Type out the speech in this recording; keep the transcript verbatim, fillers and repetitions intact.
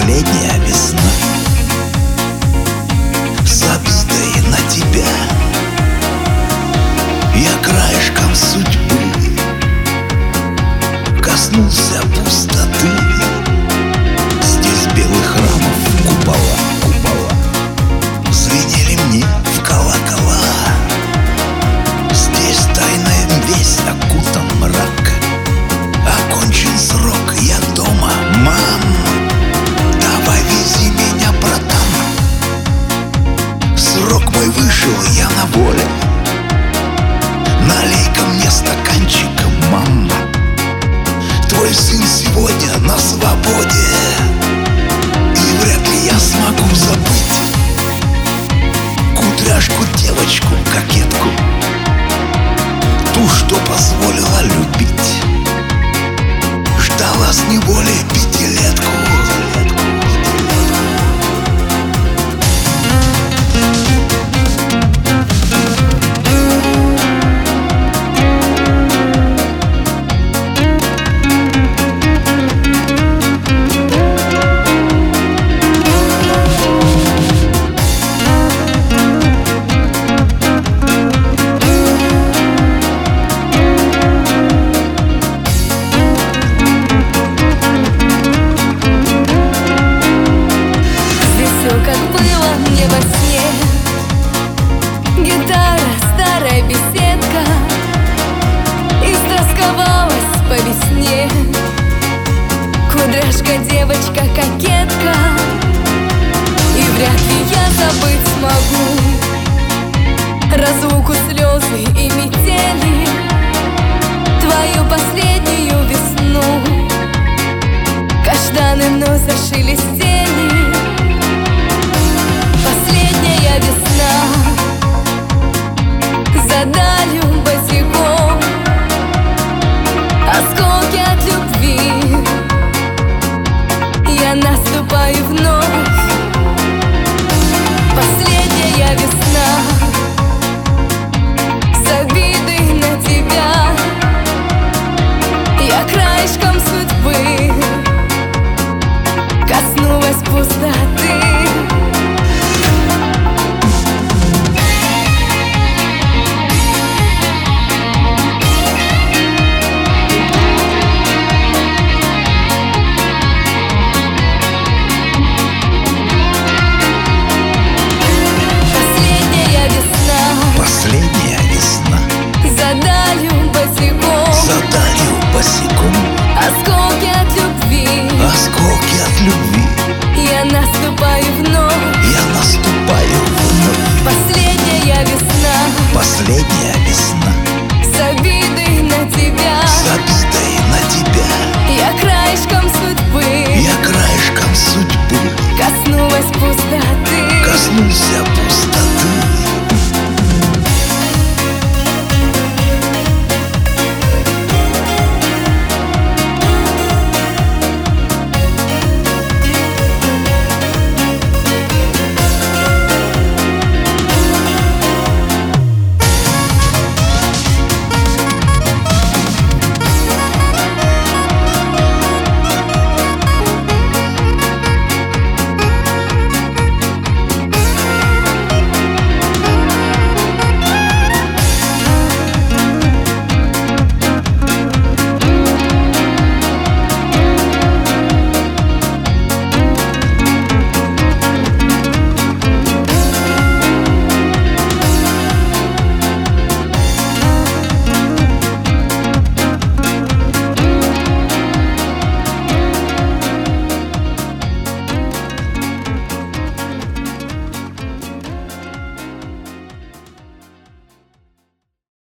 последняя весна с обидой на тебя. Я краешком судьбы коснулся пустоты. Здесь белых храмов купола, купола звенели мне в колокола. Здесь тайная весть окутан мрак. Окончен срок, я дома, мам. Давай вези меня, братан. Срок мой вышел, я на воле. Налей-ка мне стаканчик, мама. Твой сын сегодня на свободе, и вряд ли я смогу забыть кудряшку, девочку, кокетку, ту, что позволила любить. Ждала с неволей пятилетку. Гитара, старая беседка истосковалась по весне. Кудряшка, девочка, кокетка, и вряд ли я забыть смогу разлуку, слезы и метели, твою последнюю весну. Каштаны вновь зашелестели. Последняя весна за далью босиком.